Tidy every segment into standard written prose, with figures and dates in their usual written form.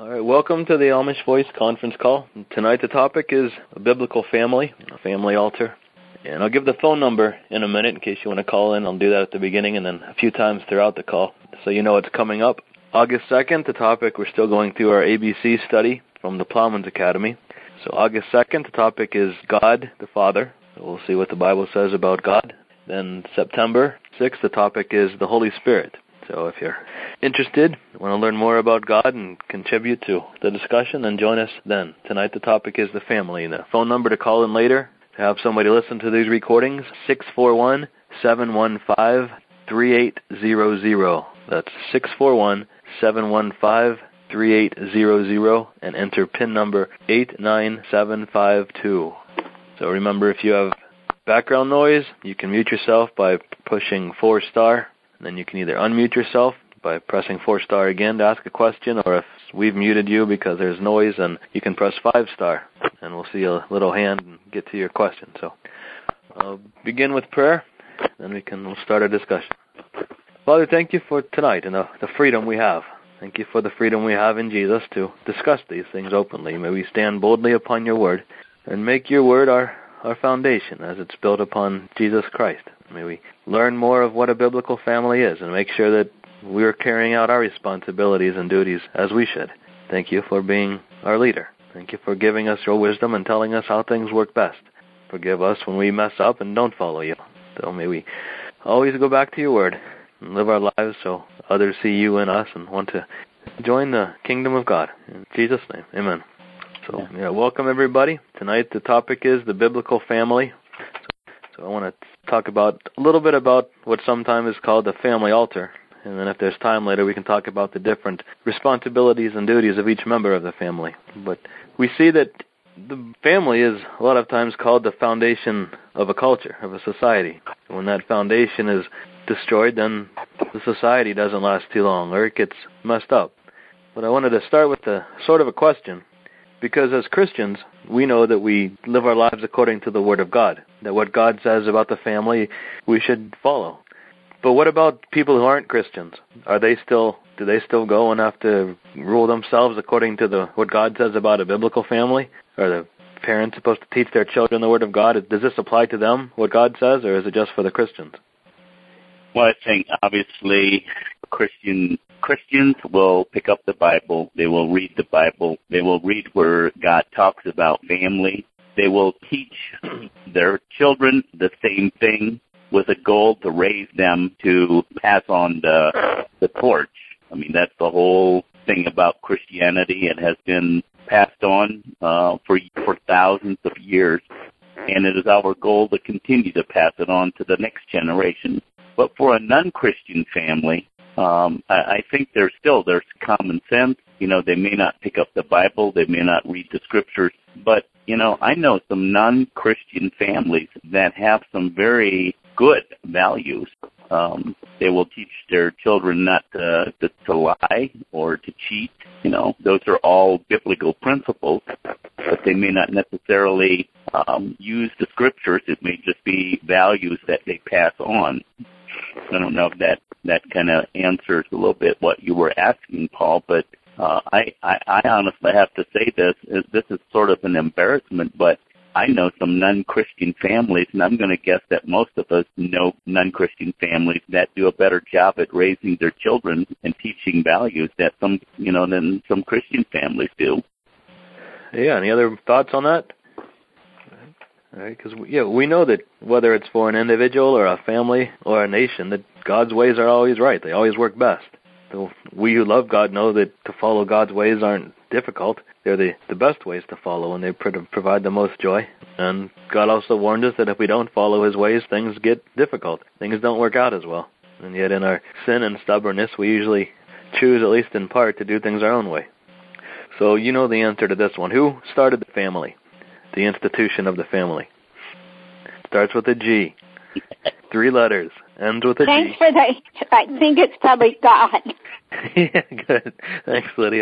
All right, welcome to the Amish Voice conference call. Tonight the topic is a biblical family, a family altar. And I'll give the phone number in a minute in case you want to call in. I'll do that at the beginning and then a few times throughout the call so you know it's coming up. August 2nd, the topic, we're still going through our ABC study from the Plowman's Academy. So August 2nd, the topic is God the Father. So we'll see what the Bible says about God. Then September 6th, the topic is the Holy Spirit. So if you're interested, want to learn more about God and contribute to the discussion, then join us then. Tonight the topic is the family. And the phone number to call in later to have somebody listen to these recordings, 641-715-3800. That's 641-715-3800 and enter PIN number 89752. So remember, if you have background noise, you can mute yourself by pushing 4*. And then you can either unmute yourself by pressing 4* again to ask a question, or if we've muted you because there's noise, then you can press 5*, and we'll see a little hand and get to your question. So I'll begin with prayer, then we'll start our discussion. Father, thank you for tonight and the freedom we have. Thank you for the freedom we have in Jesus to discuss these things openly. May we stand boldly upon your word and make your word our foundation as it's built upon Jesus Christ. May we learn more of what a biblical family is and make sure that we're carrying out our responsibilities and duties as we should. Thank you for being our leader. Thank you for giving us your wisdom and telling us how things work best. Forgive us when we mess up and don't follow you. So may we always go back to your word and live our lives so others see you in us and want to join the kingdom of God. In Jesus' name, amen. So, welcome everybody. Tonight the topic is the biblical family. So I want to talk about a little bit about what sometimes is called the family altar. And then if there's time later, we can talk about the different responsibilities and duties of each member of the family. But we see that the family is a lot of times called the foundation of a culture, of a society. When that foundation is destroyed, then the society doesn't last too long, or it gets messed up. But I wanted to start with a sort of a question. Because as Christians, we know that we live our lives according to the Word of God, that what God says about the family, we should follow. But what about people who aren't Christians? Do they still go and have to rule themselves according to what God says about a biblical family? Are the parents supposed to teach their children the Word of God? Does this apply to them, what God says, or is it just for the Christians? Well, I think obviously Christians will pick up the Bible. They will read the Bible. They will read where God talks about family. They will teach their children the same thing with a goal to raise them to pass on the torch. I mean, that's the whole thing about Christianity. It has been passed on for thousands of years, and it is our goal to continue to pass it on to the next generation. But for a non-Christian family, I think there's common sense. They may not pick up the Bible, they may not read the scriptures, but, I know some non-Christian families that have some very good values. They will teach their children not to lie or to cheat. Those are all biblical principles, but they may not necessarily use the scriptures. It may just be values that they pass on. I don't know if that kind of answers a little bit what you were asking, Paul, but I honestly have to say this is sort of an embarrassment, but I know some non-Christian families, and I'm going to guess that most of us know non-Christian families that do a better job at raising their children and teaching values than some Christian families do. Yeah, any other thoughts on that? Because we know that whether it's for an individual or a family or a nation, that God's ways are always right. They always work best. So we who love God know that to follow God's ways aren't difficult. They're the best ways to follow, and they provide the most joy. And God also warned us that if we don't follow His ways, things get difficult. Things don't work out as well. And yet in our sin and stubbornness, we usually choose, at least in part, to do things our own way. So you know the answer to this one. Who started the family? The institution of the family. Starts with a G. 3 letters. Ends with a G. Thanks for that. I think it's probably God. Yeah, good. Thanks, Lydia.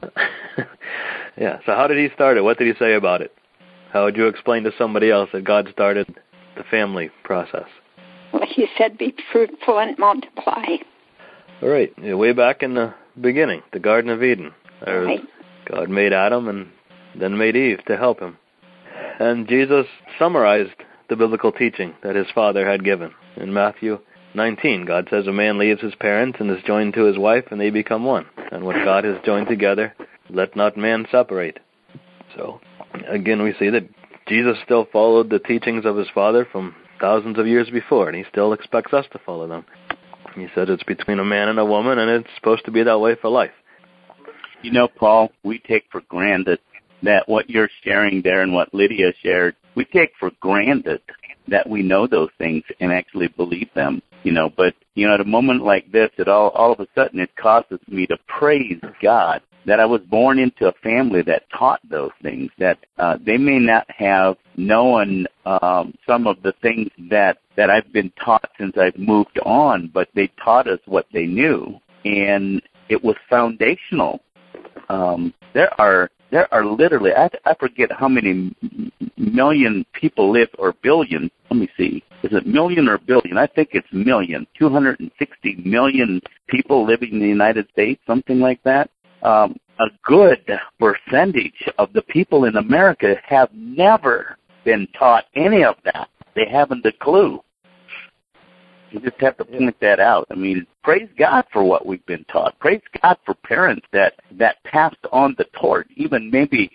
Yeah, so how did He start it? What did He say about it? How would you explain to somebody else that God started the family process? Well, He said, be fruitful and multiply. All right. Way back in the beginning, the Garden of Eden. Right. God made Adam and then made Eve to help him. And Jesus summarized the biblical teaching that his Father had given. In Matthew 19, God says a man leaves his parents and is joined to his wife, and they become one. And what God has joined together, let not man separate. So, again, we see that Jesus still followed the teachings of his Father from thousands of years before, and he still expects us to follow them. He said it's between a man and a woman, and it's supposed to be that way for life. You know, Paul, we take for granted that what you're sharing there and what Lydia shared, we take for granted that we know those things and actually believe them, But, at a moment like this, it all of a sudden it causes me to praise God that I was born into a family that taught those things, that they may not have known some of the things that I've been taught since I've moved on, but they taught us what they knew, and it was foundational. There are literally, I forget how many million people live, or billion. Let me see. Is it million or billion? I think it's million. 260 million people living in the United States, something like that. A good percentage of the people in America have never been taught any of that. They haven't a clue. You just have to point that out. I mean, praise God for what we've been taught. Praise God for parents that passed on the torch. Even maybe,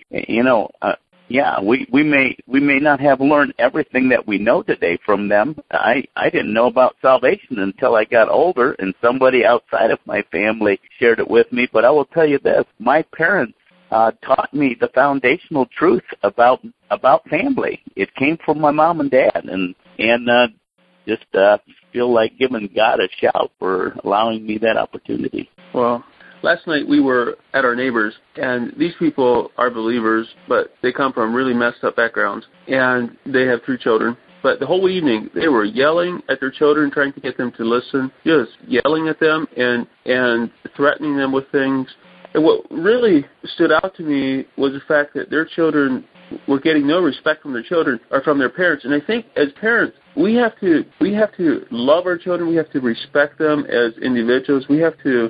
we may not have learned everything that we know today from them. I didn't know about salvation until I got older, and somebody outside of my family shared it with me. But I will tell you this: my parents taught me the foundational truth about family. It came from my mom and dad, and just feel like giving God a shout for allowing me that opportunity. Well, last night we were at our neighbors, and these people are believers, but they come from really messed up backgrounds, and they have 3 children. But the whole evening, they were yelling at their children, trying to get them to listen, just yelling at them and threatening them with things. And what really stood out to me was the fact that their children were getting no respect from their children or from their parents. And I think as parents, we have to love our children. We have to respect them as individuals. We have to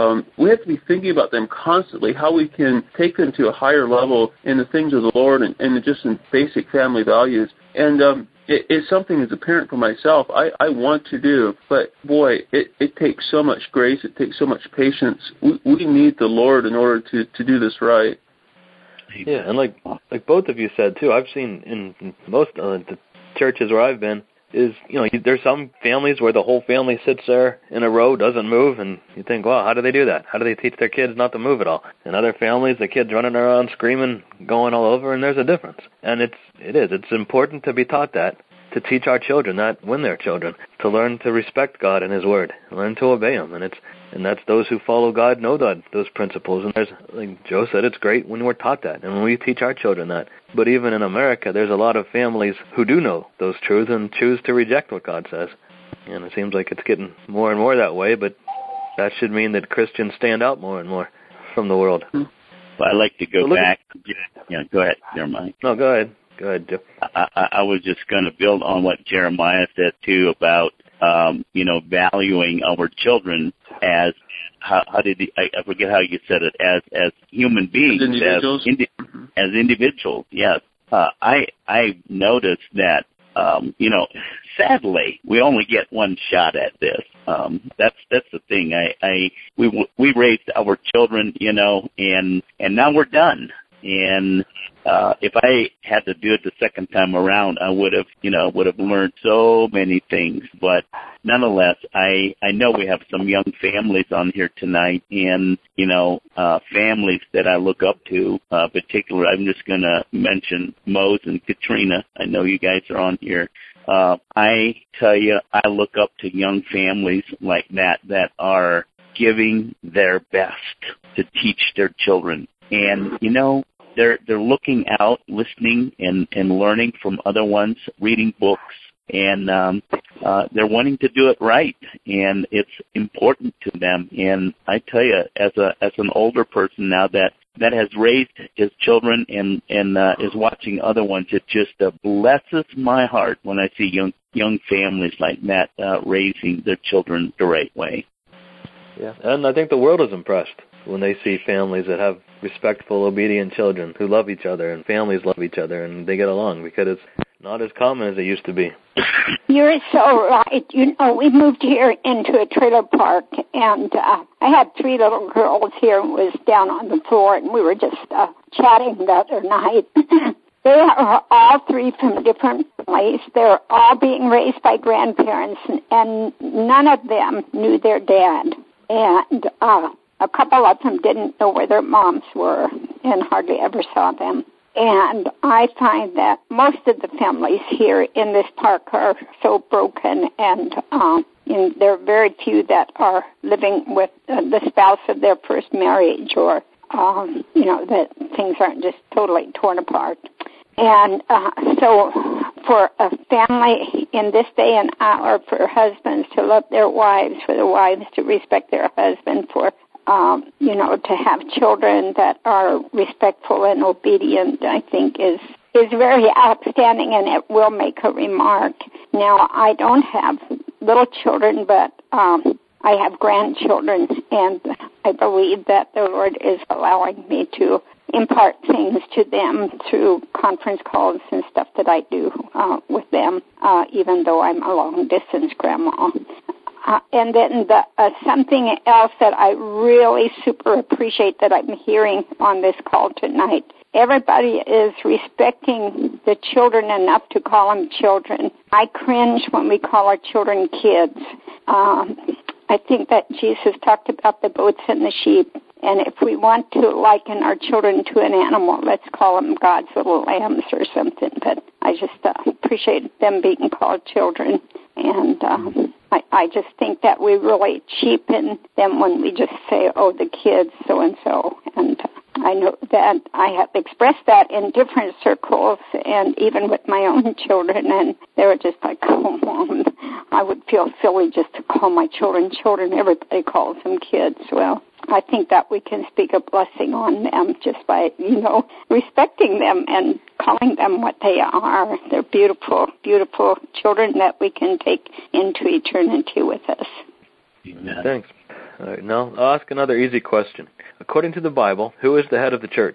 be thinking about them constantly, how we can take them to a higher level in the things of the Lord and just in basic family values. And it's something as a parent for myself I want to do, but boy, it takes so much grace. It takes so much patience. We need the Lord in order to do this right. Yeah, and like both of you said too, I've seen in most of the churches where I've been is, there's some families where the whole family sits there in a row, doesn't move, and you think, wow, how do they do that? How do they teach their kids not to move at all? In other families, the kids running around screaming, going all over, and there's a difference. And it's important to be taught that, to teach our children that when they're children, to learn to respect God and His Word, learn to obey Him, and that's those who follow God know those principles. And there's, like Joe said, it's great when we're taught that and when we teach our children that. But even in America, there's a lot of families who do know those truths and choose to reject what God says. And it seems like it's getting more and more that way, but that should mean that Christians stand out more and more from the world. Well, I like to go back. Go ahead, Jeremiah. No, go ahead. Go ahead, Joe. I was just going to build on what Jeremiah said, too, about, valuing our children as, how did he, I forget how you said it, as human beings. As individuals, yes. I noticed that, sadly, we only get one shot at this. That's the thing. We raised our children, and now we're done. And if I had to do it the second time around, I would have learned so many things. But nonetheless, I know we have some young families on here tonight, and families that I look up to. Particularly, I'm just going to mention Mose and Katrina. I know you guys are on here. I tell you, I look up to young families like that are giving their best to teach their children. And, they're looking out, listening, and learning from other ones, reading books, and they're wanting to do it right, and it's important to them. And I tell you, as an older person now that has raised his children and is watching other ones, it just blesses my heart when I see young families like that raising their children the right way. Yeah, and I think the world is impressed. when they see families that have respectful, obedient children who love each other, and families love each other, and they get along, because it's not as common as it used to be. You're so right. You know, we moved here into a trailer park, and I had 3 little girls here and was down on the floor, and we were just chatting the other night. They are all 3 from different families. They're all being raised by grandparents, and none of them knew their dad. And a couple of them didn't know where their moms were and hardly ever saw them. And I find that most of the families here in this park are so broken, and there are very few that are living with the spouse of their first marriage, or, that things aren't just totally torn apart. And so for a family in this day and hour, for husbands to love their wives, for the wives to respect their husband, for to have children that are respectful and obedient, I think is very outstanding, and it will make a remark. Now, I don't have little children, but I have grandchildren, and I believe that the Lord is allowing me to impart things to them through conference calls and stuff that I do with them, even though I'm a long-distance grandma. And then something else that I really super appreciate that I'm hearing on this call tonight, everybody is respecting the children enough to call them children. I cringe when we call our children kids. I think that Jesus talked about the goats and the sheep, and if we want to liken our children to an animal, let's call them God's little lambs or something. But I just appreciate them being called children, and I just think that we really cheapen them when we just say, oh, the kids, so-and-so. And I know that I have expressed that in different circles and even with my own children, and they were just like, oh, Mom, I would feel silly just to call my children children. Everybody calls them kids. Well, I think that we can speak a blessing on them just by, respecting them and calling them what they are. They're beautiful, beautiful children that we can take into eternity with us. Amen. Thanks. All right, now I'll ask another easy question. According to the Bible, who is the head of the church?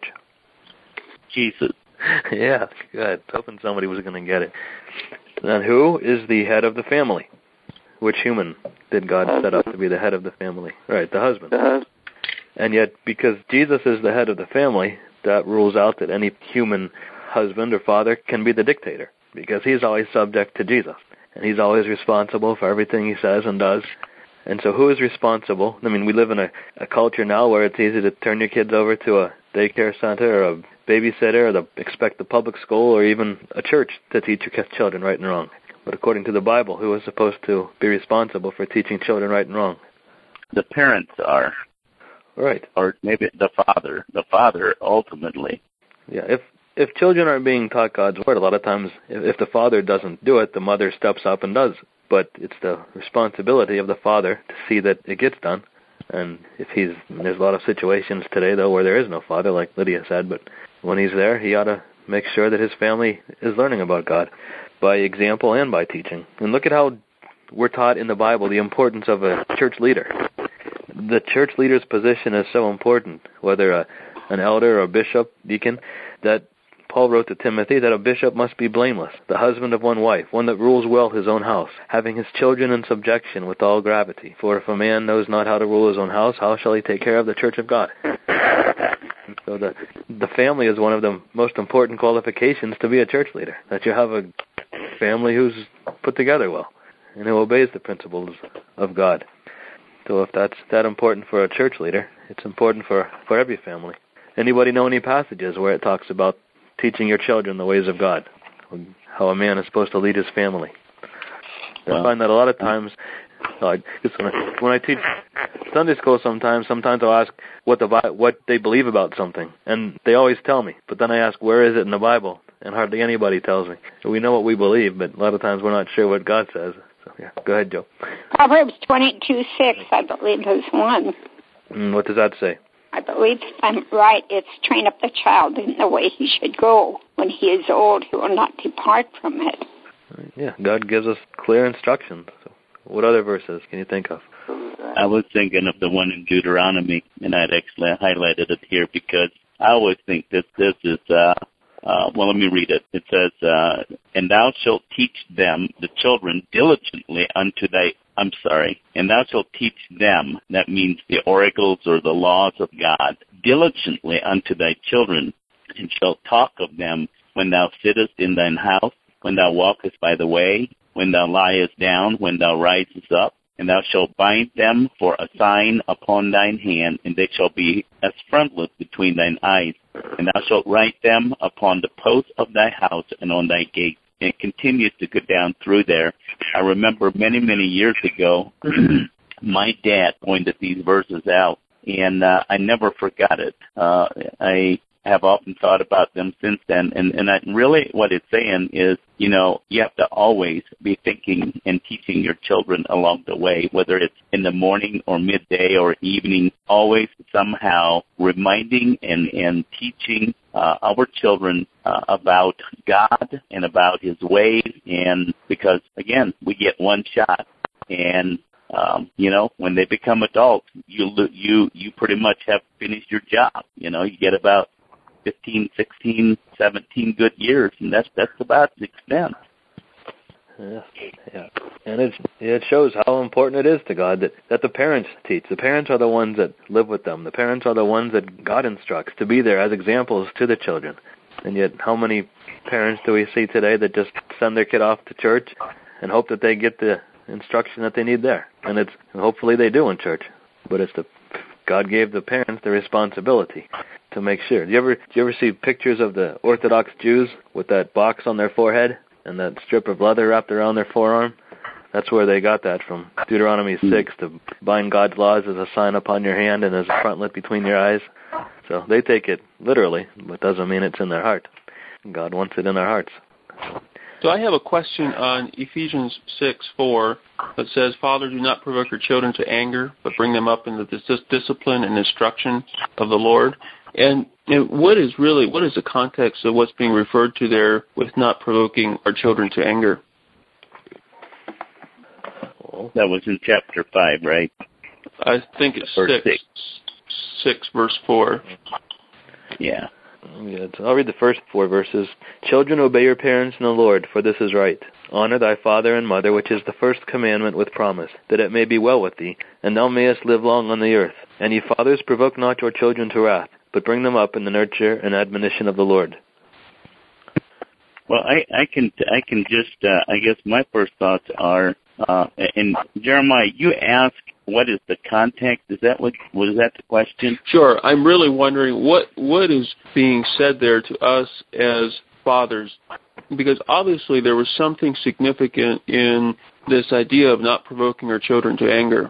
Jesus. Yeah, good. Hoping somebody was going to get it. Then who is the head of the family? Which human did God set up to be the head of the family? Right, the husband. And yet, because Jesus is the head of the family, that rules out that any human husband or father can be the dictator, because he's always subject to Jesus, and he's always responsible for everything he says and does. And so who is responsible? I mean, we live in a culture now where it's easy to turn your kids over to a daycare center or a babysitter, or expect the public school or even a church to teach your children right and wrong. But according to the Bible, who is supposed to be responsible for teaching children right and wrong? The parents are. Right. Or maybe the father. The father, ultimately. Yeah, if children aren't being taught God's Word, a lot of times, if the father doesn't do it, the mother steps up and does. But it's the responsibility of the father to see that it gets done. And there's a lot of situations today, though, where there is no father, like Lydia said, but when he's there, he ought to make sure that his family is learning about God by example and by teaching. And look at how we're taught in the Bible the importance of a church leader. The church leader's position is so important, whether an elder or a bishop, deacon, that Paul wrote to Timothy that a bishop must be blameless, the husband of one wife, one that rules well his own house, having his children in subjection with all gravity. For if a man knows not how to rule his own house, how shall he take care of the church of God? And so the family is one of the most important qualifications to be a church leader, that you have a family who's put together well and who obeys the principles of God. So if that's that important for a church leader, it's important for every family. Anybody know any passages where it talks about teaching your children the ways of God, how a man is supposed to lead his family? I find that a lot of times, when I teach Sunday school, sometimes I'll ask what they believe about something, and they always tell me. But then I ask, where is it in the Bible? And hardly anybody tells me. So we know what we believe, but a lot of times we're not sure what God says. So yeah, go ahead, Joe. Proverbs 22:6, I believe, is one. What does that say? I believe, if I'm right, it's train up the child in the way he should go. When he is old, he will not depart from it. Yeah, God gives us clear instructions. So what other verses can you think of? I was thinking of the one in Deuteronomy, and I'd actually highlighted it here because I always think that this is, well, let me read it. It says, and thou shalt teach them, the children, diligently unto and thou shalt teach them, that means the oracles or the laws of God, diligently unto thy children, and shalt talk of them when thou sittest in thine house, when thou walkest by the way, when thou liest down, when thou risest up, and thou shalt bind them for a sign upon thine hand, and they shall be as frontlets between thine eyes. And thou shalt write them upon the posts of thy house and on thy gate. And it continues to go down through there. I remember many, many years ago, my dad pointed these verses out, and I never forgot it. I have often thought about them since then, and I really what it's saying is, you know, you have to always be thinking and teaching your children along the way, whether it's in the morning or midday or evening, always somehow reminding and teaching our children about God and about His ways, and because, again, we get one shot, and you know, when they become adults, you pretty much have finished your job. You know, you get about 15, 16, 17 good years, and that's about the extent. Yeah. And it shows how important it is to God that the parents teach. The parents are the ones that live with them. The parents are the ones that God instructs to be there as examples to the children. And yet, how many parents do we see today that just send their kid off to church and hope that they get the instruction that they need there? And hopefully they do in church. But God gave the parents the responsibility to make sure. Do you ever see pictures of the Orthodox Jews with that box on their forehead and that strip of leather wrapped around their forearm? That's where they got that from. Deuteronomy 6, to bind God's laws as a sign upon your hand and as a frontlet between your eyes. So they take it literally, but doesn't mean it's in their heart. God wants it in our hearts. So I have a question on Ephesians 6:4 that says, Father, do not provoke your children to anger, but bring them up in the discipline and instruction of the Lord. And what is the context of what's being referred to there with not provoking our children to anger? That was in chapter 5, right? I think it's 6 verse 4. Yeah. Good. So I'll read the first 4 verses. Children, obey your parents in the Lord, for this is right. Honor thy father and mother, which is the first commandment with promise, that it may be well with thee, and thou mayest live long on the earth. And ye fathers, provoke not your children to wrath, but bring them up in the nurture and admonition of the Lord. Well, I can just, I guess my first thoughts are, and Jeremiah, you asked what is the context? Was that the question? Sure. I'm really wondering what is being said there to us as fathers, because obviously there was something significant in this idea of not provoking our children to anger.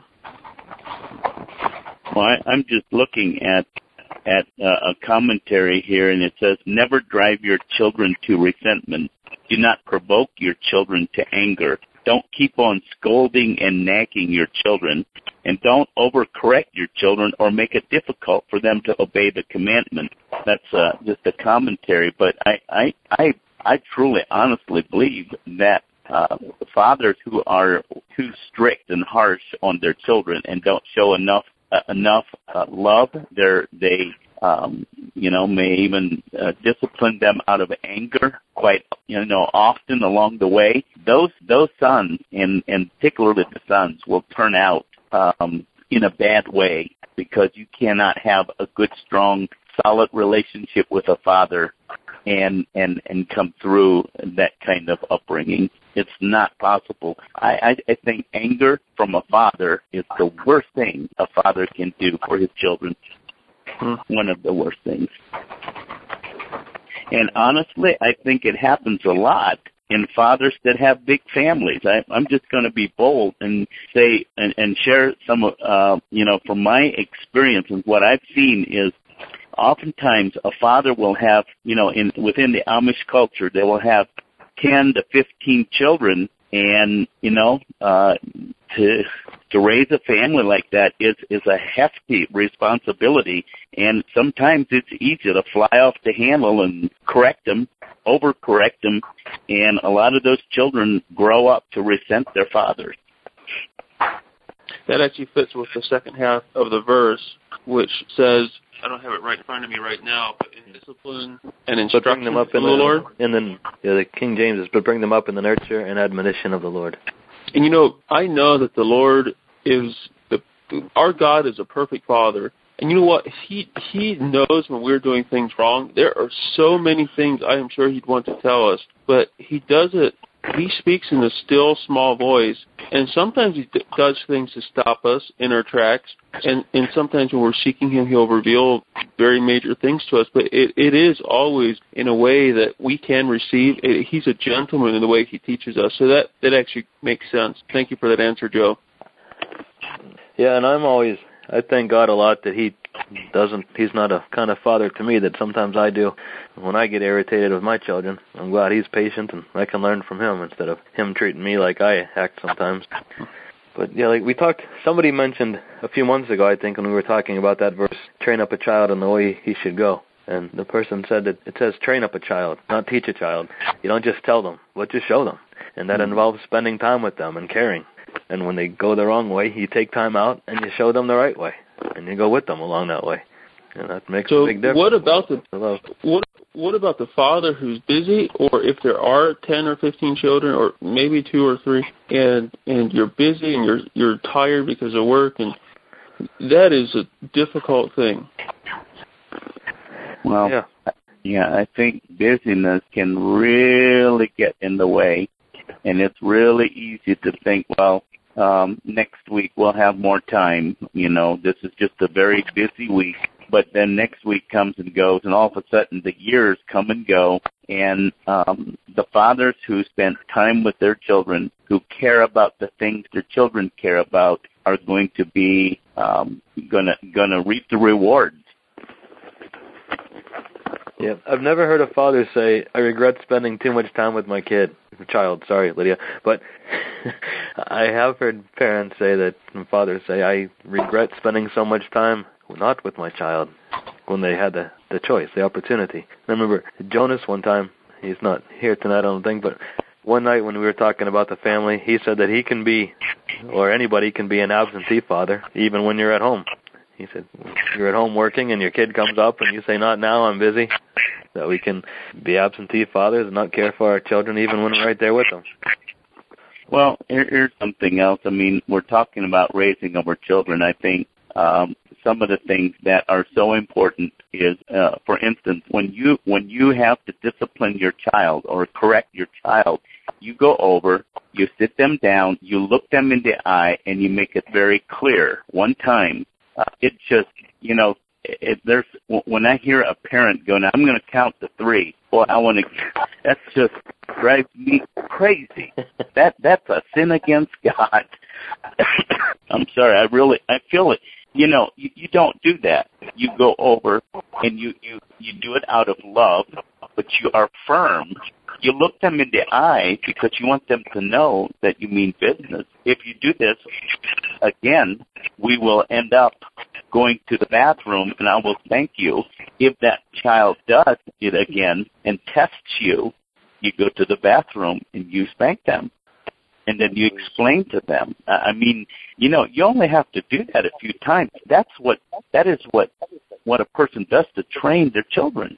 Well, I'm just looking at a commentary here, and it says, never drive your children to resentment. Do not provoke your children to anger. Don't keep on scolding and nagging your children, and don't overcorrect your children or make it difficult for them to obey the commandment. That's just a commentary, but I truly, honestly believe that fathers who are too strict and harsh on their children and don't show enough love, they may even discipline them out of anger quite, often along the way. Those sons, and particularly the sons, will turn out in a bad way, because you cannot have a good, strong, solid relationship with a father and come through that kind of upbringing. It's not possible. I think anger from a father is the worst thing a father can do for his children. One of the worst things. And honestly, I think it happens a lot in fathers that have big families. I'm just going to be bold and say and share some from my experience, and what I've seen is oftentimes a father will have, within the Amish culture, they will have 10 to 15 children, and to raise a family like that is a hefty responsibility, and sometimes it's easy to fly off the handle and overcorrect them, and a lot of those children grow up to resent their fathers. that actually fits with the second half of the verse, which says, I don't have it right in front of me right now, but in discipline and instruction bring them up from the Lord. And then the King James is, but bring them up in the nurture and admonition of the Lord. And I know that the Lord is our God is a perfect Father. And you know what? He knows when we're doing things wrong. There are so many things I am sure He'd want to tell us, but He does it. He speaks in a still, small voice, and sometimes He does things to stop us in our tracks, and sometimes when we're seeking Him, He'll reveal very major things to us, but it is always in a way that we can receive. He's a gentleman in the way He teaches us, so that actually makes sense. Thank you for that answer, Joe. Yeah, and I thank God a lot that He's not a kind of father to me that sometimes I do. When I get irritated with my children, I'm glad He's patient and I can learn from Him instead of Him treating me like I act sometimes. But yeah, like somebody mentioned a few months ago, I think, when we were talking about that verse, train up a child in the way he should go. And the person said that it says train up a child, not teach a child. You don't just tell them, but just show them. And that involves spending time with them and caring. And when they go the wrong way, you take time out and you show them the right way. And you go with them along that way. And that makes a big difference. What about the father who's busy, or if there are 10 or 15 children, or maybe 2 or 3, and you're busy and you're tired because of work, and that is a difficult thing. Well, yeah, I think busyness can really get in the way, and it's really easy to think, well, next week we'll have more time. This is just a very busy week. But then next week comes and goes, and all of a sudden the years come and go, and the fathers who spend time with their children, who care about the things their children care about, are going to be gonna reap the rewards. Yeah, I've never heard a father say, I regret spending too much time with my child, sorry, Lydia. But I have heard parents say that, and fathers say, I regret spending so much time not with my child when they had the choice, the opportunity. I remember Jonas one time, he's not here tonight, I don't think, but one night when we were talking about the family, he said that he can be, or anybody can be, an absentee father, even when you're at home. He said, you're at home working and your kid comes up and you say, not now, I'm busy. That we can be absentee fathers and not care for our children even when we're right there with them. Well, here's something else. I mean, we're talking about raising our children. I think some of the things that are so important is, for instance, when you have to discipline your child or correct your child, you go over, you sit them down, you look them in the eye, and you make it very clear. One time, it just, there's, when I hear a parent go, now I'm going to count to 3. Boy, that just drives me crazy. That's a sin against God. I'm sorry, I feel it. You don't do that. You go over and you do it out of love, but you are firm. You look them in the eye because you want them to know that you mean business. If you do this, again, we will end up going to the bathroom, and I will thank you. If that child does it again and tests you, you go to the bathroom and you spank them. And then you explain to them. I mean, you only have to do that a few times. That is what a person does to train their children.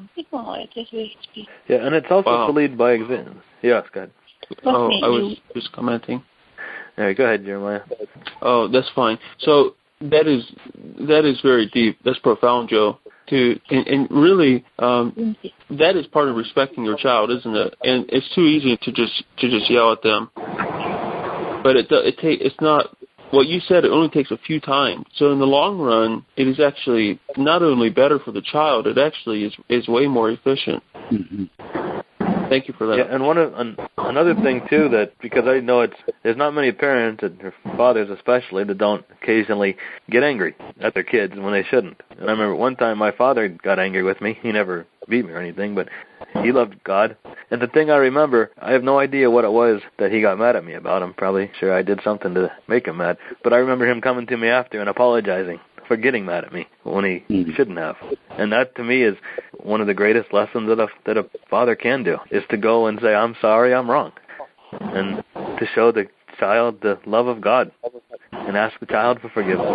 Yeah, and it's also to lead by example. Yes, go ahead. Oh, I was just commenting. All right, go ahead, Jeremiah. Oh, that's fine. So that is very deep. That's profound, Joe. And really, that is part of respecting your child, isn't it? And it's too easy to just yell at them. But it's not what you said. It only takes a few times. So in the long run, it is actually not only better for the child. It actually is way more efficient. Mm-hmm. Thank you for that. Yeah, and another thing too, that because I know there's not many parents, or fathers especially, that don't occasionally get angry at their kids when they shouldn't. And I remember one time my father got angry with me. He never beat me or anything, but he loved God. And the thing I remember, I have no idea what it was that he got mad at me about. I'm probably sure I did something to make him mad. But I remember him coming to me after and apologizing for getting mad at me when he shouldn't have. And that to me is one of the greatest lessons that a father can do, is to go and say, I'm sorry, I'm wrong. And to show the child the love of God. and ask the child for forgiveness.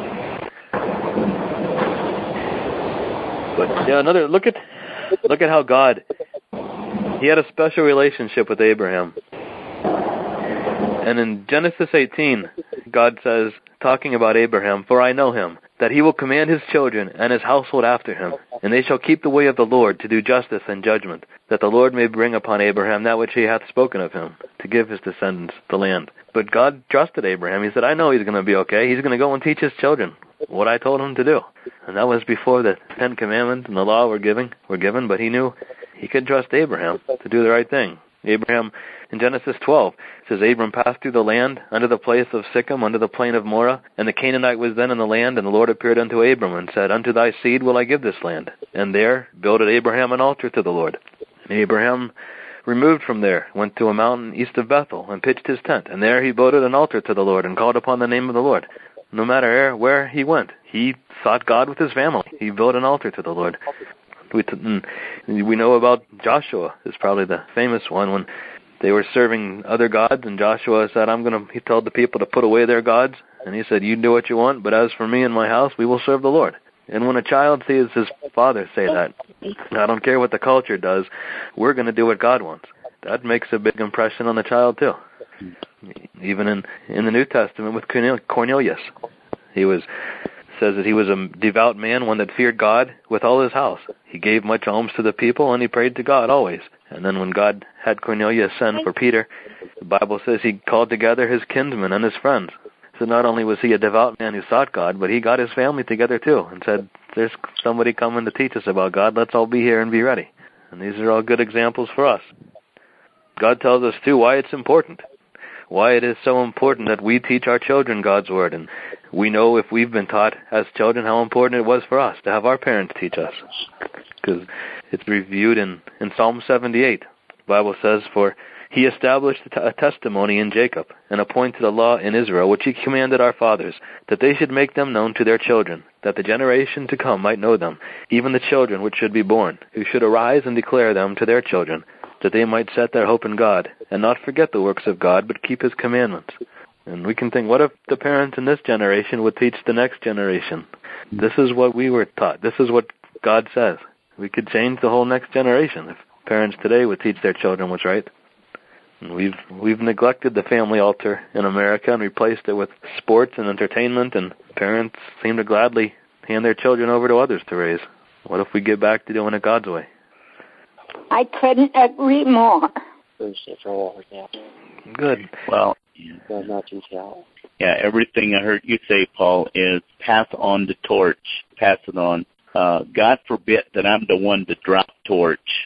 But yeah, look at how God, he had a special relationship with Abraham. And in Genesis 18, God says, talking about Abraham, "For I know him, that he will command his children and his household after him, and they shall keep the way of the Lord to do justice and judgment, that the Lord may bring upon Abraham that which he hath spoken of him, to give his descendants the land." But God trusted Abraham. He said, "I know he's going to be okay. He's going to go and teach his children what I told him to do." And that was before the Ten Commandments and the law were given, but he knew he could trust Abraham to do the right thing. Abraham, in Genesis 12, says, "Abram passed through the land unto the place of Sichem, unto the plain of Moreh, and the Canaanite was then in the land, and the Lord appeared unto Abram, and said, Unto thy seed will I give this land. And there builded Abraham an altar to the Lord. And Abraham removed from there, went to a mountain east of Bethel, and pitched his tent, and there he builded an altar to the Lord, and called upon the name of the Lord." No matter where he went, he sought God with his family. He built an altar to the Lord. We know about Joshua is probably the famous one, when they were serving other gods, and Joshua said, he told the people to put away their gods, and he said, "You do what you want, but as for me and my house, we will serve the Lord." And when a child sees his father say that, I don't care what the culture does, we're going to do what God wants. That makes a big impression on the child too. Even in the New Testament with Cornelius, says that he was a devout man, one that feared God with all his house. He gave much alms to the people, and he prayed to God always. And then when God had Cornelius send for Peter, the Bible says he called together his kinsmen and his friends. So not only was he a devout man who sought God, but he got his family together too and said, "There's somebody coming to teach us about God. Let's all be here and be ready." And these are all good examples for us. God tells us too why it's important. Why it is so important that we teach our children God's Word. And we know if we've been taught as children how important it was for us to have our parents teach us. Because it's reviewed in Psalm 78. The Bible says, "For he established a testimony in Jacob, and appointed a law in Israel, which he commanded our fathers, that they should make them known to their children, that the generation to come might know them, even the children which should be born, who should arise and declare them to their children, that they might set their hope in God, and not forget the works of God, but keep his commandments." And we can think, what if the parents in this generation would teach the next generation? This is what we were taught. This is what God says. We could change the whole next generation if parents today would teach their children what's right. And we've neglected the family altar in America and replaced it with sports and entertainment, and parents seem to gladly hand their children over to others to raise. What if we get back to doing it God's way? I couldn't agree more. Good. Well, yeah, everything I heard you say, Paul, is pass on the torch. Pass it on. God forbid that I'm the one to drop torch.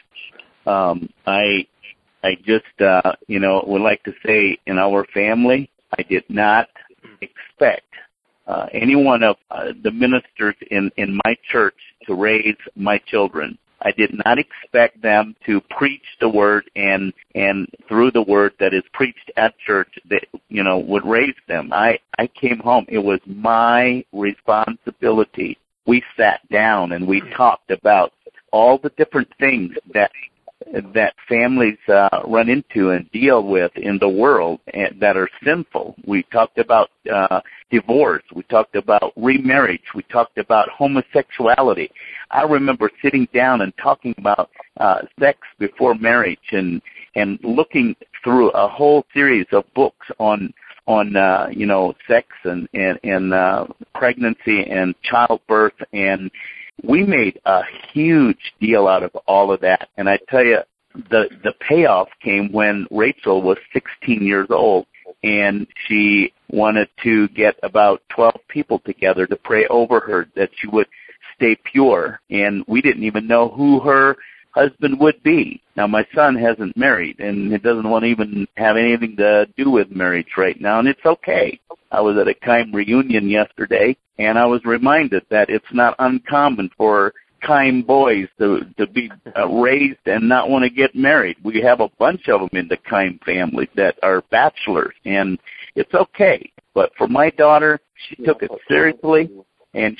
I just, would like to say in our family, I did not expect any one of the ministers in my church to raise my children. I did not expect them to preach the word and through the word that is preached at church that, would raise them. I came home. It was my responsibility. We sat down and we talked about all the different things that families run into and deal with in the world that are sinful. We talked about divorce. We talked about remarriage. We talked about homosexuality. I remember sitting down and talking about sex before marriage and looking through a whole series of books on sex and pregnancy and childbirth, and we made a huge deal out of all of that. And I tell you, the payoff came when Rachel was 16 years old, and she wanted to get about 12 people together to pray over her that she would stay pure. And we didn't even know who her husband would be. Now, my son hasn't married, and he doesn't want to even have anything to do with marriage right now, and it's okay. I was at a Chaim reunion yesterday, and I was reminded that it's not uncommon for Chaim boys to be raised and not want to get married. We have a bunch of them in the Chaim family that are bachelors, and it's okay. But for my daughter, she took it seriously, and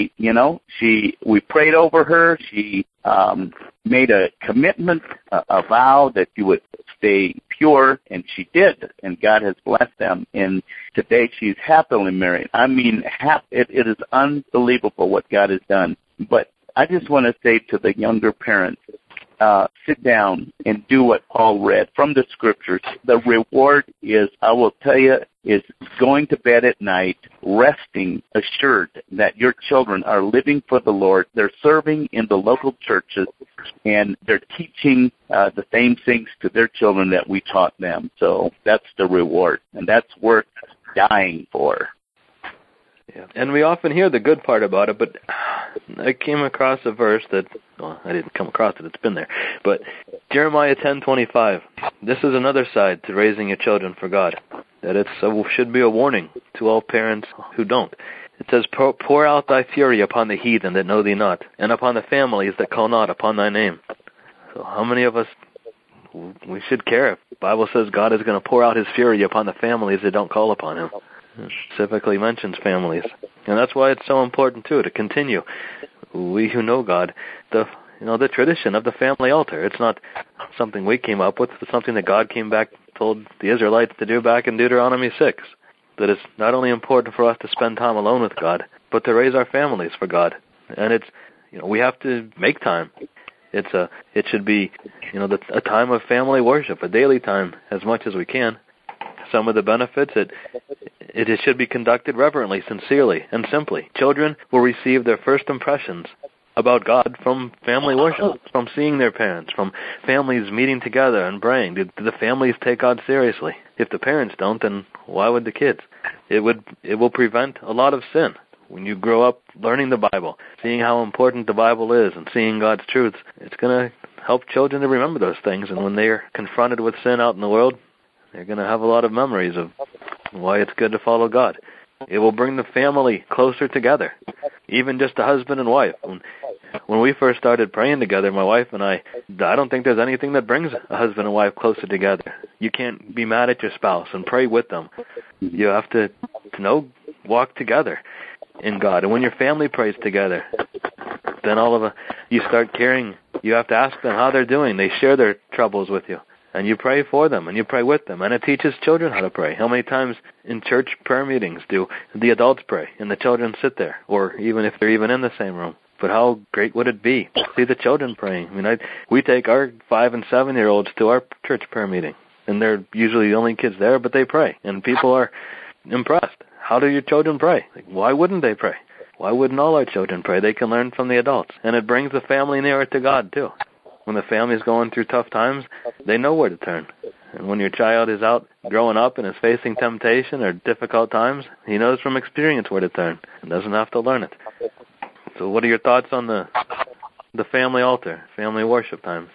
we prayed over her. She made a commitment, a vow that she would stay pure, and she did, and God has blessed them. And today she's happily married. I mean, it is unbelievable what God has done. But I just want to say to the younger parents, sit down and do what Paul read from the scriptures. The reward is, I will tell you, is going to bed at night, resting assured that your children are living for the Lord. They're serving in the local churches, and they're teaching the same things to their children that we taught them. So that's the reward, and that's worth dying for. Yeah. And we often hear the good part about it, but I came across a verse that, well, I didn't come across it, it's been there, but Jeremiah 10:25. This is another side to raising your children for God, that it should be a warning to all parents who don't. It says, pour out thy fury upon the heathen that know thee not, and upon the families that call not upon thy name. So how many of us, we should care if the Bible says God is going to pour out his fury upon the families that don't call upon him? It specifically mentions families. And that's why it's so important, too, to continue. We who know God, the tradition of the family altar. It's not something we came up with. It's something that God came back, told the Israelites to do back in Deuteronomy 6. That it's not only important for us to spend time alone with God, but to raise our families for God. And it's, we have to make time. It should be, a time of family worship, a daily time, as much as we can. Some of the benefits, it should be conducted reverently, sincerely, and simply. Children will receive their first impressions about God from family worship, from seeing their parents, from families meeting together and praying. Do the families take God seriously? If the parents don't, then why would the kids? It will prevent a lot of sin. When you grow up learning the Bible, seeing how important the Bible is, and seeing God's truths, it's going to help children to remember those things. And when they're confronted with sin out in the world, they're going to have a lot of memories of why it's good to follow God. It will bring the family closer together, even just a husband and wife. When we first started praying together, my wife and I don't think there's anything that brings a husband and wife closer together. You can't be mad at your spouse and pray with them. You have to walk together in God. And when your family prays together, then you start caring. You have to ask them how they're doing. They share their troubles with you. And you pray for them, and you pray with them, and it teaches children how to pray. How many times in church prayer meetings do the adults pray, and the children sit there, or even if they're even in the same room? But how great would it be to see the children praying? I mean, we take our 5- and 7-year-olds to our church prayer meeting, and they're usually the only kids there, but they pray, and people are impressed. How do your children pray? Why wouldn't they pray? Why wouldn't all our children pray? They can learn from the adults, and it brings the family nearer to God, too. When the family's going through tough times, they know where to turn. And when your child is out growing up and is facing temptation or difficult times, he knows from experience where to turn and doesn't have to learn it. So what are your thoughts on the family altar, family worship times?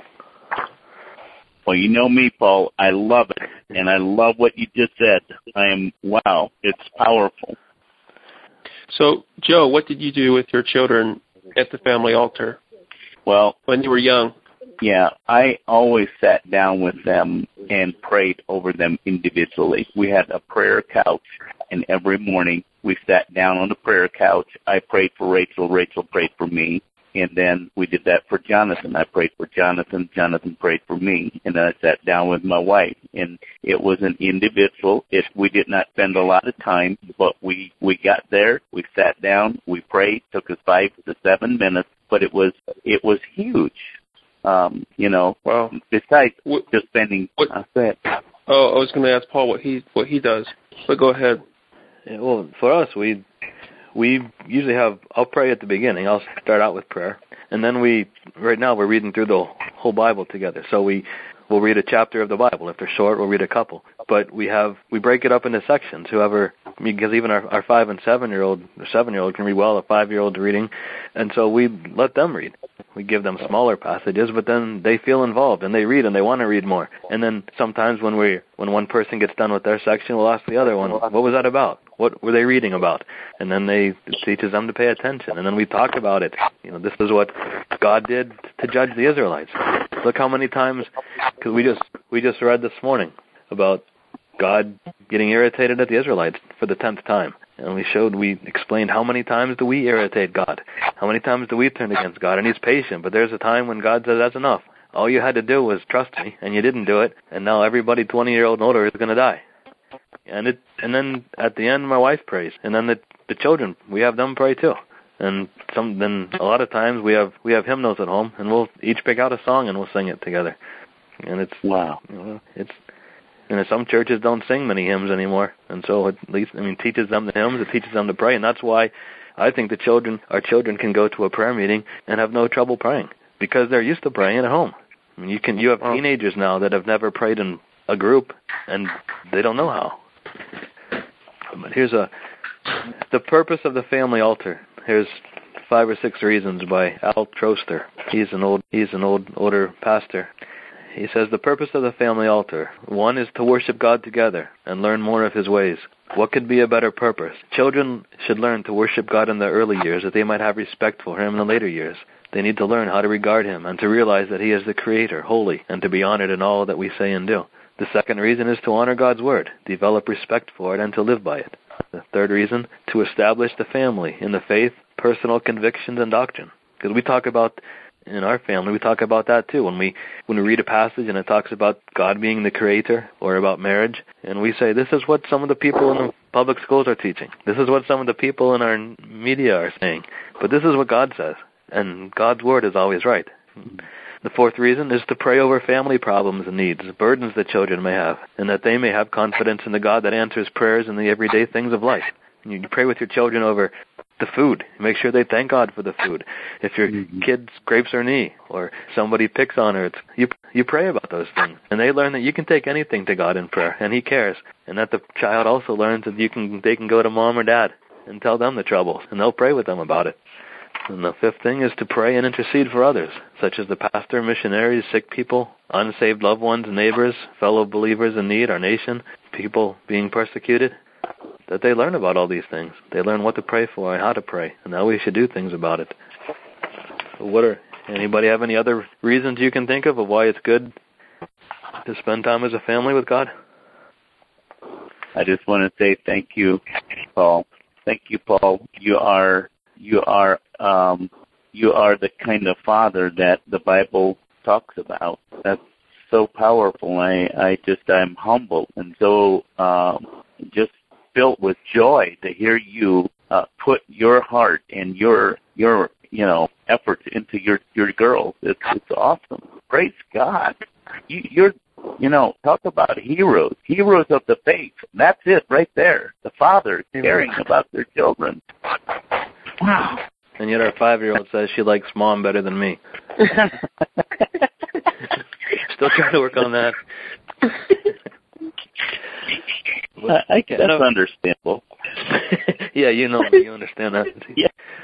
Well, you know me, Paul. I love it, and I love what you just said. Wow, it's powerful. So, Joe, what did you do with your children at the family altar? Well, when you were young? Yeah, I always sat down with them and prayed over them individually. We had a prayer couch, and every morning we sat down on the prayer couch. I prayed for Rachel. Rachel prayed for me. And then we did that for Jonathan. I prayed for Jonathan. Jonathan prayed for me. And then I sat down with my wife. And it was an individual. We did not spend a lot of time, but we got there. We sat down. We prayed. Took us 5 to 7 minutes. But it was huge. Wow. Besides just spending. I was going to ask Paul what he does. But go ahead. Yeah, well, for us, we usually I'll pray at the beginning. I'll start out with prayer. And then right now we're reading through the whole Bible together. So we'll read a chapter of the Bible. If they're short, we'll read a couple. But we break it up into sections. Because even our 5- and 7-year-old, or 7-year-old can read well, a 5-year-old's reading. And so we let them read. We give them smaller passages, but then they feel involved and they read and they want to read more. And then sometimes when one person gets done with their section, we'll ask the other one, what was that about? What were they reading about? And then it teaches them to pay attention. And then we talk about it. This is what God did to judge the Israelites. Look how many times, because we just read this morning about God getting irritated at the Israelites for the 10th time. And we explained how many times do we irritate God? How many times do we turn against God? And He's patient, but there's a time when God says, that's enough. All you had to do was trust me, and you didn't do it, and now everybody 20-year-old and older is going to die. And then at the end, my wife prays, and then the children, we have them pray too. And then a lot of times we have hymnals at home, and we'll each pick out a song and we'll sing it together. And it's wow. And some churches don't sing many hymns anymore, and so at least teaches them the hymns, it teaches them to pray, and that's why I think our children can go to a prayer meeting and have no trouble praying because they're used to praying at home. I mean, you have teenagers now that have never prayed in a group, and they don't know how. But here's the purpose of the family altar. Here's 5 or 6 reasons by Al Troster. He's an older pastor. He says the purpose of the family altar, 1 is to worship God together and learn more of His ways. What could be a better purpose? Children should learn to worship God in their early years that they might have respect for Him in the later years. They need to learn how to regard Him and to realize that He is the Creator, holy, and to be honored in all that we say and do. The second reason is to honor God's Word, develop respect for it, and to live by it. The third reason, to establish the family in the faith, personal convictions, and doctrine. Because we talk about, in our family, we talk about that too. When we read a passage and it talks about God being the Creator or about marriage, and we say, this is what some of the people in the public schools are teaching. This is what some of the people in our media are saying. But this is what God says, and God's Word is always right. The fourth reason is to pray over family problems and needs, burdens that children may have, and that they may have confidence in the God that answers prayers in the everyday things of life. You pray with your children over the food. Make sure they thank God for the food. If your kid scrapes her knee or somebody picks on her, you pray about those things. And they learn that you can take anything to God in prayer, and He cares. And that the child also learns that they can go to mom or dad and tell them the troubles, and they'll pray with them about it. And the fifth thing is to pray and intercede for others, such as the pastor, missionaries, sick people, unsaved loved ones, neighbors, fellow believers in need, our nation, people being persecuted, that they learn about all these things. They learn what to pray for and how to pray, and how we should do things about it. Anybody have any other reasons you can think of why it's good to spend time as a family with God? I just want to say thank you, Paul. Thank you, Paul. You are the kind of father that the Bible talks about. That's so powerful. I'm humbled and so just filled with joy to hear you put your heart and your efforts into your girls. It's awesome. Praise God. You're talk about heroes of the faith. That's it right there. The father caring about their children. Wow. And yet our 5-year-old says she likes mom better than me. Still trying to work on that. That's understandable. Yeah, you understand that. Yeah.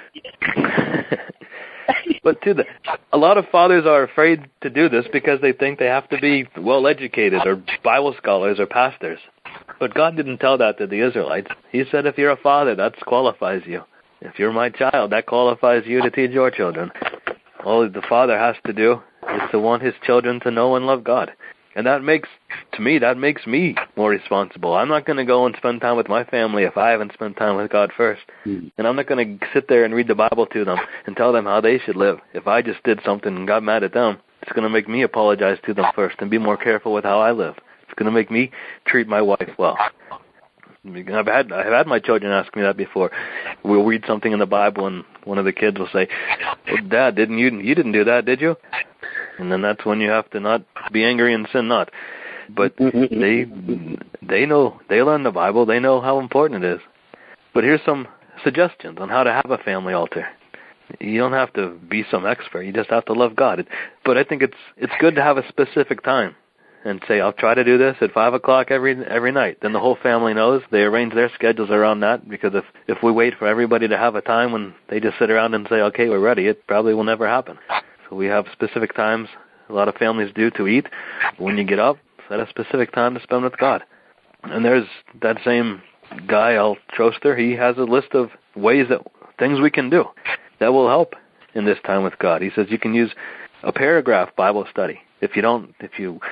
But a lot of fathers are afraid to do this because they think they have to be well-educated or Bible scholars or pastors. But God didn't tell that to the Israelites. He said if you're a father, that qualifies you. If you're my child, that qualifies you to teach your children. All the father has to do is to want his children to know and love God. And that makes me more responsible. I'm not going to go and spend time with my family if I haven't spent time with God first. And I'm not going to sit there and read the Bible to them and tell them how they should live. If I just did something and got mad at them, it's going to make me apologize to them first and be more careful with how I live. It's going to make me treat my wife well. I've had my children ask me that before. We'll read something in the Bible and one of the kids will say, well, Dad, you didn't do that, did you? And then that's when you have to not be angry and sin not. But they know, they learn the Bible, they know how important it is. But here's some suggestions on how to have a family altar. You don't have to be some expert, you just have to love God. But I think it's good to have a specific time and say, I'll try to do this at 5 o'clock every night. Then the whole family knows. They arrange their schedules around that, because if we wait for everybody to have a time when they just sit around and say, okay, we're ready, it probably will never happen. So we have specific times, a lot of families do, to eat. When you get up, set a specific time to spend with God. And there's that same guy, Al Troster, he has a list of things we can do that will help in this time with God. He says you can use a paragraph Bible study. If you don't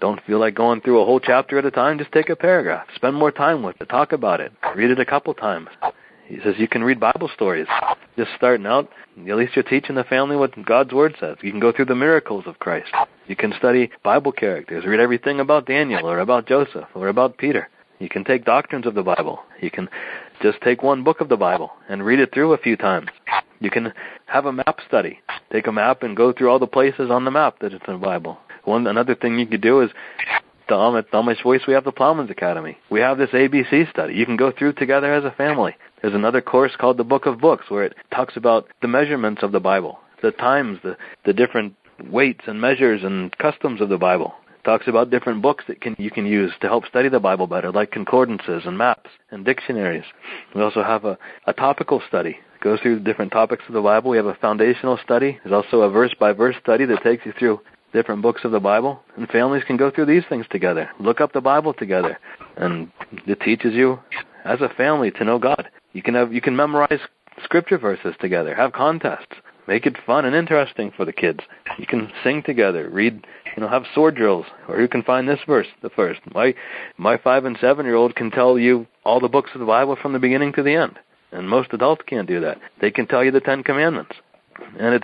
don't feel like going through a whole chapter at a time, just take a paragraph. Spend more time with it. Talk about it. Read it a couple times. He says you can read Bible stories. Just starting out, at least you're teaching the family what God's Word says. You can go through the miracles of Christ. You can study Bible characters. Read everything about Daniel or about Joseph or about Peter. You can take doctrines of the Bible. You can just take one book of the Bible and read it through a few times. You can have a map study. Take a map and go through all the places on the map that it's in the Bible. Another thing you could do is, at Amish Voice, we have the Plowman's Academy. We have this ABC study. You can go through together as a family. There's another course called the Book of Books where it talks about the measurements of the Bible, the times, the different weights and measures and customs of the Bible. Talks about different books that you can use to help study the Bible better, like concordances and maps and dictionaries. We also have a topical study. It goes through different topics of the Bible. We have a foundational study. There's also a verse-by-verse study that takes you through different books of the Bible. And families can go through these things together. Look up the Bible together. And it teaches you, as a family, to know God. You can memorize scripture verses together. Have contests. Make it fun and interesting for the kids. You can sing together, read, have sword drills, or who can find this verse the first. My 5 and 7-year-old can tell you all the books of the Bible from the beginning to the end, and most adults can't do that. They can tell you the 10 Commandments, and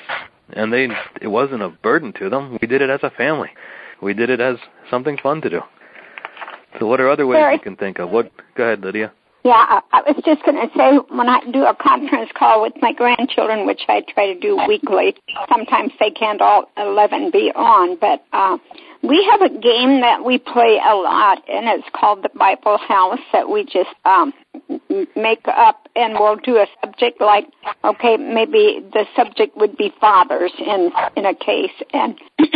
it wasn't a burden to them. We did it as a family. We did it as something fun to do. So what are other ways you can think of? Go ahead, Lydia. Yeah, I was just going to say, when I do a conference call with my grandchildren, which I try to do weekly, sometimes they can't all 11 be on, but we have a game that we play a lot, and it's called the Bible House, that we just make up, and we'll do a subject like, okay, maybe the subject would be fathers in a case, and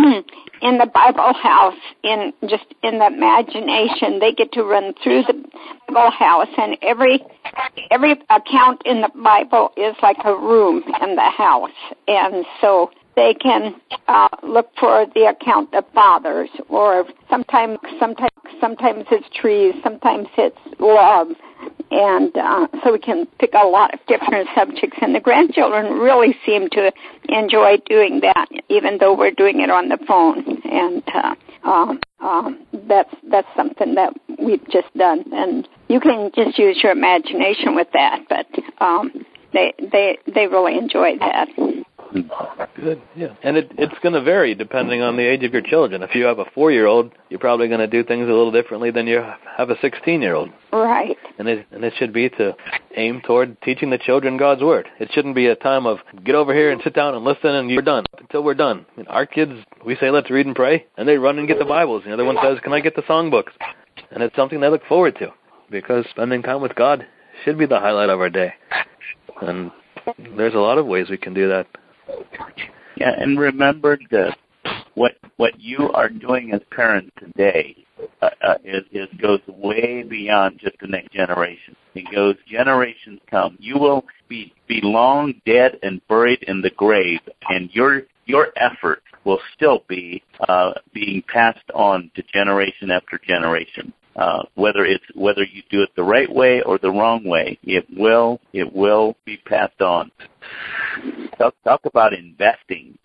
in the Bible House, in the imagination, they get to run through the Bible House, and every account in the Bible is like a room in the house, and so they can look for the account of fathers, or sometimes it's trees, sometimes it's love, and so we can pick a lot of different subjects, and the grandchildren really seem to enjoy doing that, even though we're doing it on the phone, and that's something that we've just done, and you can just use your imagination with that, but they really enjoy that. Good, yeah. And it's going to vary depending on the age of your children. If you have a 4-year-old, you're probably going to do things a little differently than you have a 16-year-old. Right. And it should be to aim toward teaching the children God's Word. It shouldn't be a time of get over here and sit down and listen and you're done until we're done. Our kids, we say let's read and pray, and they run and get the Bibles. The other one says, can I get the songbooks? And it's something they look forward to, because spending time with God should be the highlight of our day. And there's a lot of ways we can do that. Yeah, and remember that what you are doing as parents today goes way beyond just the next generation. It goes, generations come. You will be long dead and buried in the grave, and your effort will still be being passed on to generation after generation. Whether you do it the right way or the wrong way, it will be passed on. Talk about investing.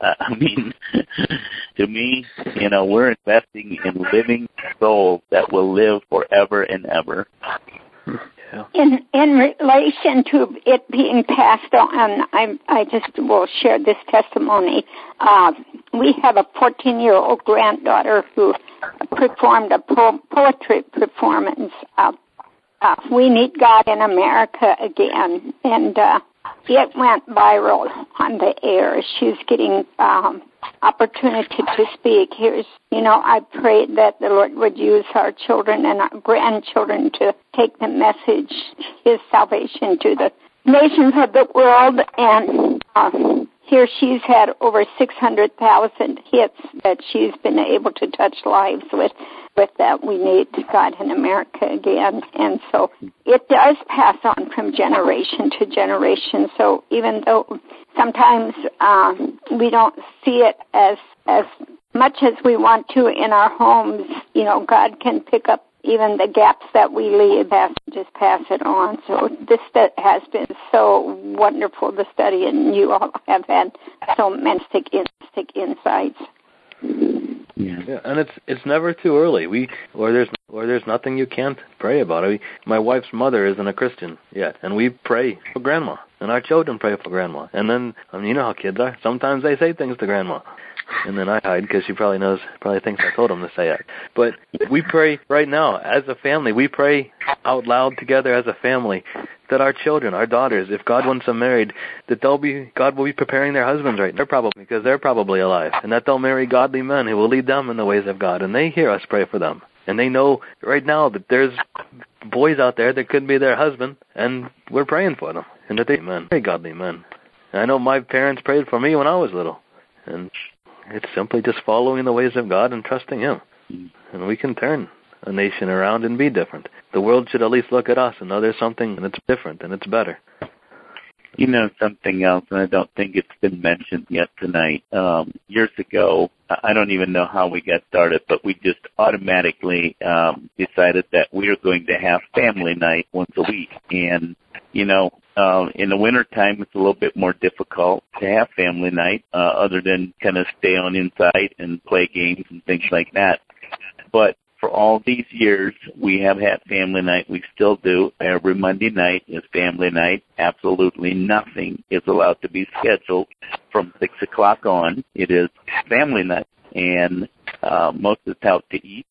To me, we're investing in living souls that will live forever and ever. Yeah. In relation to it being passed on, I just will share this testimony. We have a 14-year-old granddaughter who performed a poetry performance of We Need God in America Again, and it went viral on the air. She's getting opportunity to speak. I prayed that the Lord would use our children and our grandchildren to take the message, His salvation, to the nations of the world, and here she's had over 600,000 hits that she's been able to touch lives with that We Need God in America Again. And so it does pass on from generation to generation. So even though sometimes we don't see it as much as we want to in our homes, God can pick up even the gaps that we leave and just pass it on. So this has been so wonderful to study, and you all have had so many insights. Yeah, and it's never too early. There's nothing you can't pray about. My wife's mother isn't a Christian yet, and we pray for Grandma, and our children pray for Grandma. And then, you know how kids are. Sometimes they say things to Grandma, and then I hide because she probably thinks I told them to say it. But we pray right now as a family. We pray out loud together as a family that our children, our daughters, if God wants them married, that God will be preparing their husbands right now, because they're probably alive, and that they'll marry godly men who will lead them in the ways of God. And they hear us pray for them. And they know right now that there's boys out there that could be their husband, and we're praying for them. And that they're very godly men. And I know my parents prayed for me when I was little. And it's simply just following the ways of God and trusting Him. And we can turn a nation around and be different. The world should at least look at us and know there's something that's different and it's better. You know, something else, and I don't think it's been mentioned yet tonight. Years ago, I don't even know how we got started, but we just automatically decided that we are going to have family night once a week. And, you know, in the wintertime, it's a little bit more difficult to have family night other than kind of stay on inside and play games and things like that. But for all these years, we have had family night. We still do. Every Monday night is family night. Absolutely nothing is allowed to be scheduled from 6 o'clock on. It is family night. And most of it's out to eat,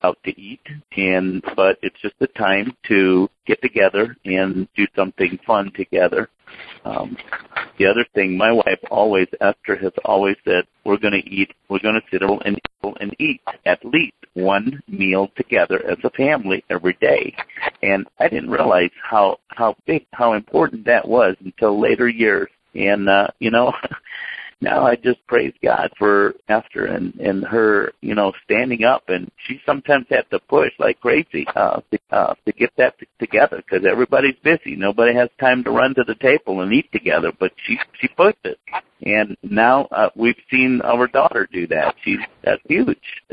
but it's just a time to get together and do something fun together. The other thing, my wife Esther has always said, we're going to sit and eat at least one meal together as a family every day. And I didn't realize how important that was until later years. And, you know, now I just praise God for Esther and her, you know, standing up, and she sometimes had to push like crazy to get that together because everybody's busy. Nobody has time to run to the table and eat together, but she pushed it. And now we've seen our daughter do that. That's huge.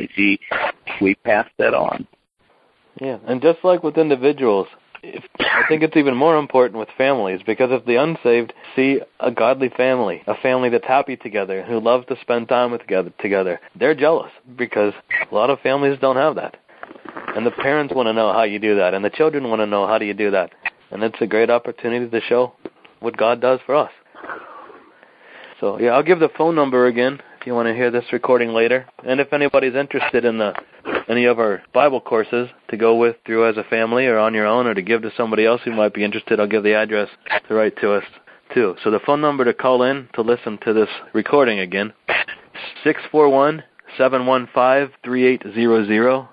We passed that on. Yeah, and just like with individuals, I think it's even more important with families, because if the unsaved see a godly family, a family that's happy together, who loves to spend time together, they're jealous, because a lot of families don't have that. And the parents want to know how you do that, and the children want to know how do you do that. And it's a great opportunity to show what God does for us. So, yeah, I'll give the phone number again if you want to hear this recording later. And if anybody's interested in any of our Bible courses to go through as a family or on your own, or to give to somebody else who might be interested, I'll give the address to write to us too. So the phone number to call in to listen to this recording again, 641-715-3800,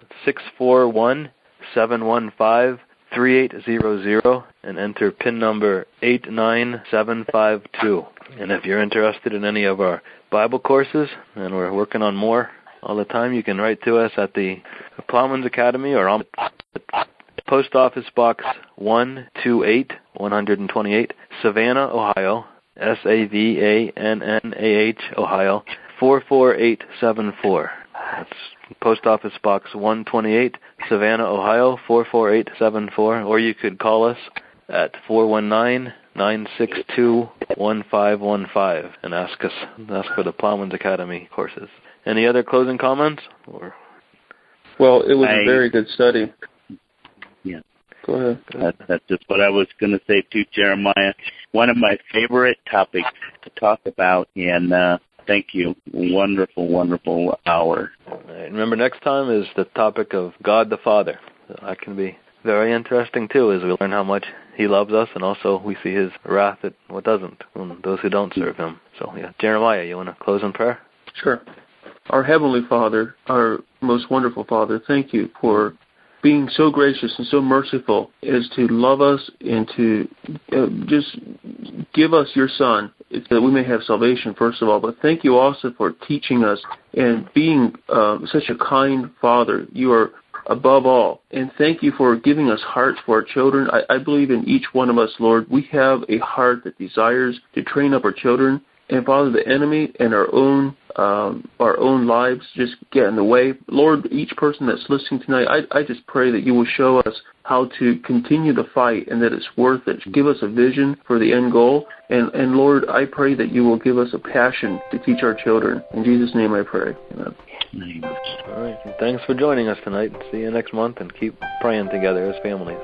641-715-3800, and enter PIN number 89752. And if you're interested in any of our Bible courses, and we're working on more all the time, you can write to us at the Plowman's Academy, or on Post Office Box 128, Savannah, Ohio, SAVANNAH, Ohio, 44874. That's Post Office Box 128, Savannah, Ohio, 44874. Or you could call us at 419-962-1515 and ask for the Plowman's Academy courses. Any other closing comments? Well, it was a very good study. Yeah. Go ahead. That's just what I was going to say too, Jeremiah. One of my favorite topics to talk about, and thank you. Wonderful, wonderful hour. Remember, next time is the topic of God the Father. That can be very interesting too, as we learn how much He loves us, and also we see His wrath at what doesn't, those who don't serve Him. So, yeah, Jeremiah, you want to close in prayer? Sure. Our Heavenly Father, our most wonderful Father, thank you for being so gracious and so merciful as to love us and to just give us your Son, that we may have salvation, first of all. But thank you also for teaching us and being such a kind Father. You are above all. And thank you for giving us hearts for our children. I believe in each one of us, Lord, we have a heart that desires to train up our children. And Father, the enemy and our own lives just get in the way. Lord, each person that's listening tonight, I just pray that you will show us how to continue the fight, and that it's worth it. Give us a vision for the end goal. And Lord, I pray that you will give us a passion to teach our children. In Jesus' name I pray. Amen. All right. right. Thanks for joining us tonight. See you next month, and keep praying together as families.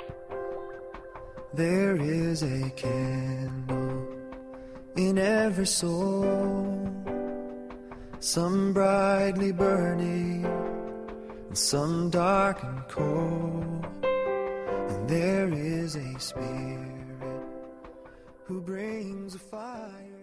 There is a candle in every soul, some brightly burning and some dark and cold. And there is a spirit who brings a fire.